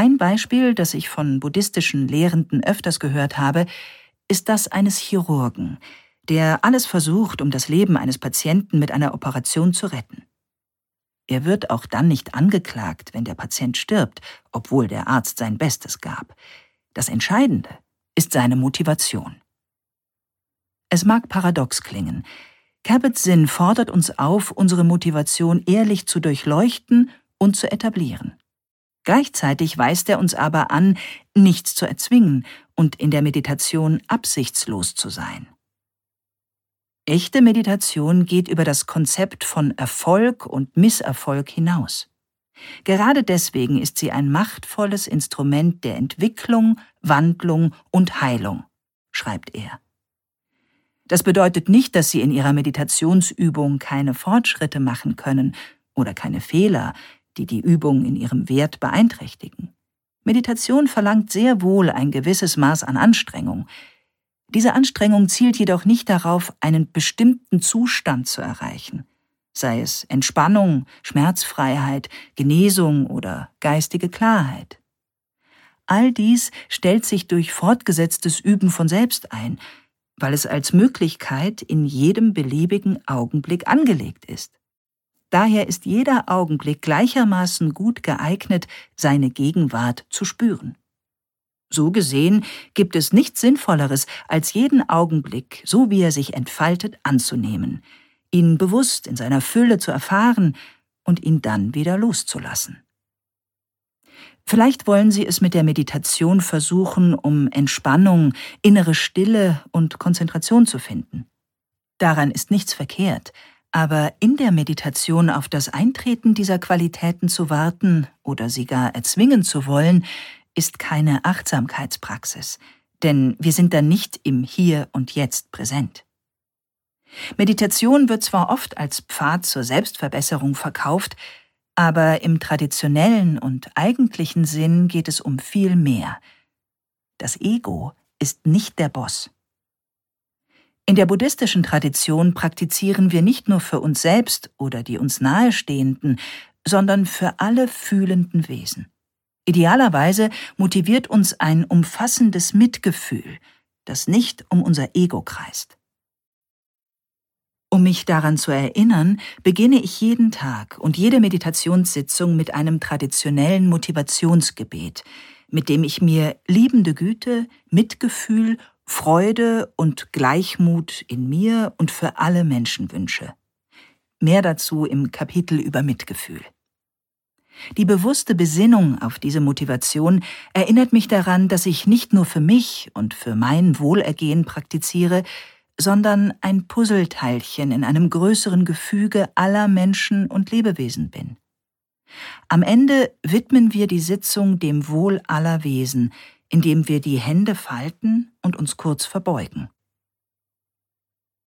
Ein Beispiel, das ich von buddhistischen Lehrenden öfters gehört habe, ist das eines Chirurgen, der alles versucht, um das Leben eines Patienten mit einer Operation zu retten. Er wird auch dann nicht angeklagt, wenn der Patient stirbt, obwohl der Arzt sein Bestes gab. Das Entscheidende ist seine Motivation. Es mag paradox klingen. Kabat-Zinn fordert uns auf, unsere Motivation ehrlich zu durchleuchten und zu etablieren. Gleichzeitig weist er uns aber an, nichts zu erzwingen und in der Meditation absichtslos zu sein. Echte Meditation geht über das Konzept von Erfolg und Misserfolg hinaus. Gerade deswegen ist sie ein machtvolles Instrument der Entwicklung, Wandlung und Heilung, schreibt er. Das bedeutet nicht, dass Sie in Ihrer Meditationsübung keine Fortschritte machen können oder keine Fehler, die die Übung in ihrem Wert beeinträchtigen. Meditation verlangt sehr wohl ein gewisses Maß an Anstrengung. Diese Anstrengung zielt jedoch nicht darauf, einen bestimmten Zustand zu erreichen, sei es Entspannung, Schmerzfreiheit, Genesung oder geistige Klarheit. All dies stellt sich durch fortgesetztes Üben von selbst ein, weil es als Möglichkeit in jedem beliebigen Augenblick angelegt ist. Daher ist jeder Augenblick gleichermaßen gut geeignet, seine Gegenwart zu spüren. So gesehen gibt es nichts Sinnvolleres, als jeden Augenblick, so wie er sich entfaltet, anzunehmen, ihn bewusst in seiner Fülle zu erfahren und ihn dann wieder loszulassen. Vielleicht wollen Sie es mit der Meditation versuchen, um Entspannung, innere Stille und Konzentration zu finden. Daran ist nichts verkehrt, aber in der Meditation auf das Eintreten dieser Qualitäten zu warten oder sie gar erzwingen zu wollen, ist keine Achtsamkeitspraxis, denn wir sind dann nicht im Hier und Jetzt präsent. Meditation wird zwar oft als Pfad zur Selbstverbesserung verkauft, aber im traditionellen und eigentlichen Sinn geht es um viel mehr. Das Ego ist nicht der Boss. In der buddhistischen Tradition praktizieren wir nicht nur für uns selbst oder die uns Nahestehenden, sondern für alle fühlenden Wesen. Idealerweise motiviert uns ein umfassendes Mitgefühl, das nicht um unser Ego kreist. Um mich daran zu erinnern, beginne ich jeden Tag und jede Meditationssitzung mit einem traditionellen Motivationsgebet, mit dem ich mir liebende Güte, Mitgefühl, Freude und Gleichmut in mir und für alle Menschen wünsche. Mehr dazu im Kapitel über Mitgefühl. Die bewusste Besinnung auf diese Motivation erinnert mich daran, dass ich nicht nur für mich und für mein Wohlergehen praktiziere, sondern ein Puzzleteilchen in einem größeren Gefüge aller Menschen und Lebewesen bin. Am Ende widmen wir die Sitzung dem Wohl aller Wesen, indem wir die Hände falten und uns kurz verbeugen.